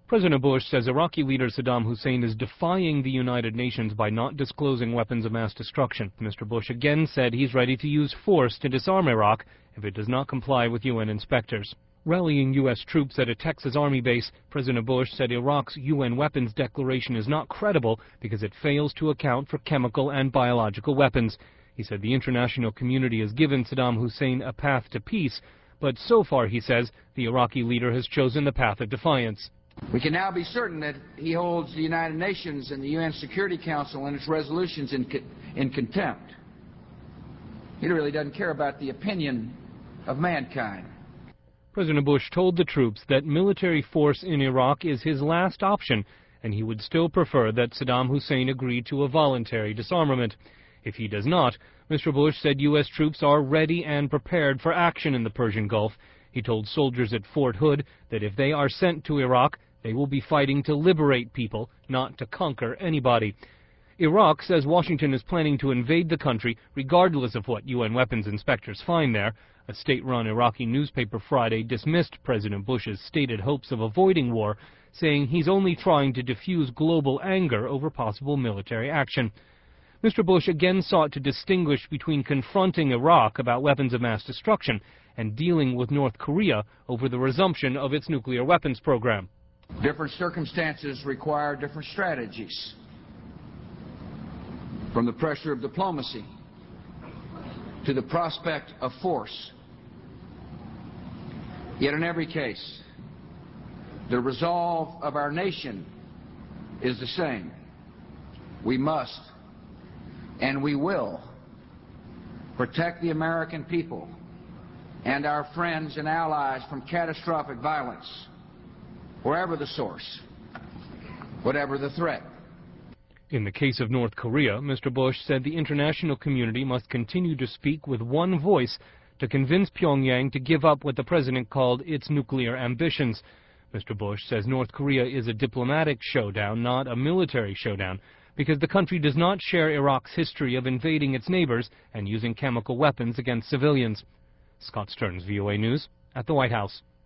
President Bush says Iraqi leader Saddam Hussein is defying the United Nations by not disclosing weapons of mass destruction. Mr. Bush again said he's ready to use force to disarm Iraq if it does not comply with UN inspectors. Rallying U.S. troops at a Texas Army base, President Bush said Iraq's UN weapons declaration is not credible because it fails to account for chemical and biological weapons. He said the international community has given Saddam Hussein a path to peace, but so far, he says, the Iraqi leader has chosen the path of defiance. We can now be certain that he holds the United Nations and the UN Security Council and its resolutions in contempt. He really doesn't care about the opinion of mankind. President Bush told the troops that military force in Iraq is his last option, and he would still prefer that Saddam Hussein agree to a voluntary disarmament. If he does not, Mr. Bush said U.S. troops are ready and prepared for action in the Persian Gulf. He told soldiers at Fort Hood that if they are sent to Iraq, they will be fighting to liberate people, not to conquer anybody. Iraq says Washington is planning to invade the country regardless of what UN weapons inspectors find there. A state-run Iraqi newspaper Friday dismissed President Bush's stated hopes of avoiding war, saying he's only trying to diffuse global anger over possible military action. Mr. Bush again sought to distinguish between confronting Iraq about weapons of mass destruction and dealing with North Korea over the resumption of its nuclear weapons program. Different circumstances require different strategies. From the pressure of diplomacy to the prospect of force. Yet in every case, the resolve of our nation is the same. We must and we will protect the American people and our friends and allies from catastrophic violence, wherever the source, whatever the threat. In the case of North Korea, Mr. Bush said the international community must continue to speak with one voice to convince Pyongyang to give up what the president called its nuclear ambitions. Mr. Bush says North Korea is a diplomatic showdown, not a military showdown, because the country does not share Iraq's history of invading its neighbors and using chemical weapons against civilians. Scott Stearns, VOA News, at the White House.